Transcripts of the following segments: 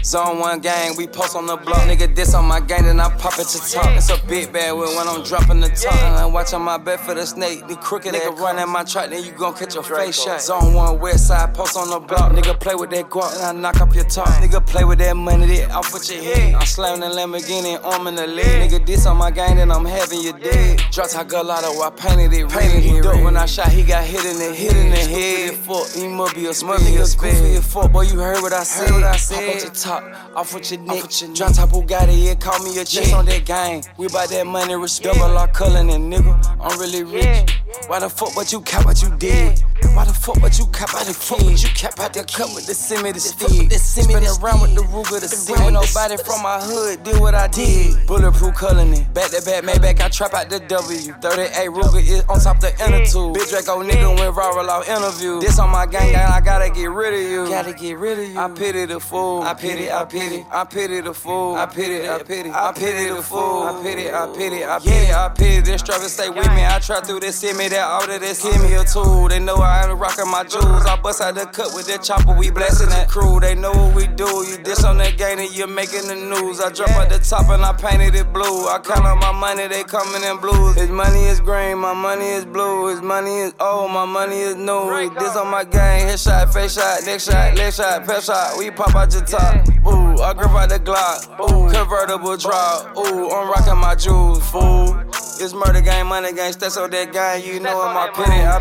Zone 1 gang, we post on the block. Nigga, this on my gang, then I pop it to top. It's a big bad wheel when I'm dropping the top. And I watch on my bed for the snake. The crooked nigga run at my track, then you gon' catch your face shot. Zone 1 west side, post on the block. Nigga play with that guap, and I knock up your top. Nigga play with that money, that off with your head. I'm slamming the Lamborghini, arm in the leg. Nigga, this on my gang, then I'm having you dead. Drop top gelato, I painted it red. He dope when I shot, he got hit in the head. Fuck, he must be a smurf, he a goofy as fuck. Boy, you heard what I said. Pop at your top, off with your neck. Drop top Bugatti, yeah, call me a check on that gang. We bout that money, respect. Double our color, and nigga, I'm really rich. Why the fuck what you cap what you did? Why the fuck what you cap out the kid? You cap out the cup with the semi the stick. Spin around with the Ruger the stick. Ain't nobody from my hood did what I did. Bulletproof coloring it. Back to back, Maybach, I trap out the W. 38 Ruger is on top the inner tube. Big Draco nigga went viral off interview. This on my gang, I gotta get rid of you. Gotta get rid of you. I pity the fool. I pity the fool. I pity the fool. I pity this struggle, stay with me. I try through this, hit me that order, this hit me a tool. They know I ain't rockin' my jewels. I bust out the cut with that chopper, we blasting that crew. They know what we do. You diss on that game and you're making the news. I drop at the top and I painted it blue. I count on my money, they coming in blues. His money is green, my money is blue. His money is old, my money is new. This on my gang, headshot, face shot, neck shot, leg shot, pep shot. We pop out your top. Ooh, I grip out the Glock. Ooh, convertible drop. Ooh, I'm rocking my jewels, fool. It's murder gang, money gang, stats on that gang. You know I'm my pity. I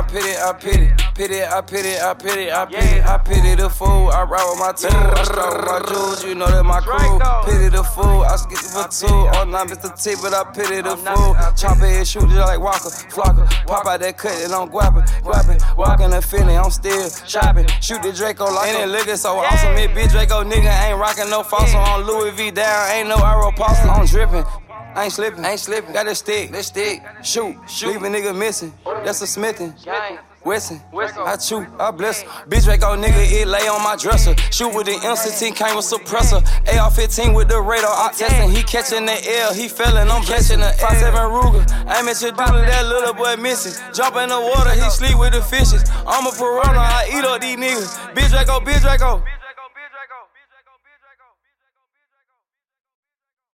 pity the fool. I ride with my team. I start with my jewels. You know that my crew. Pity the fool. I skip it for two. Oh, not Mr. T, but I pity the fool. Chopper and shoot just like Walker, Flocker. Pop out that cut and I'm guapping. Walking the feeling, I'm still shopping. Shoot the Draco like it looking so awesome. This bitch Draco nigga ain't rocking no fossil. On Louis V down, ain't no Aeropostale. I'm dripping. I ain't slipping. Got a stick, shoot, leave a nigga missing. That's a Smithin'. Wesson, I chew, I bless her. Bitch Draco nigga, it lay on my dresser. Shoot with the M16, came with suppressor. AR-15 with the radar, I testing. He catching the L, he fellin', I'm catching the 5.7 Ruger. Aim at your doodle, that little boy missing. Jump in the water, he sleep with the fishes. I'm a piranha, I eat up these niggas. Bitch Draco.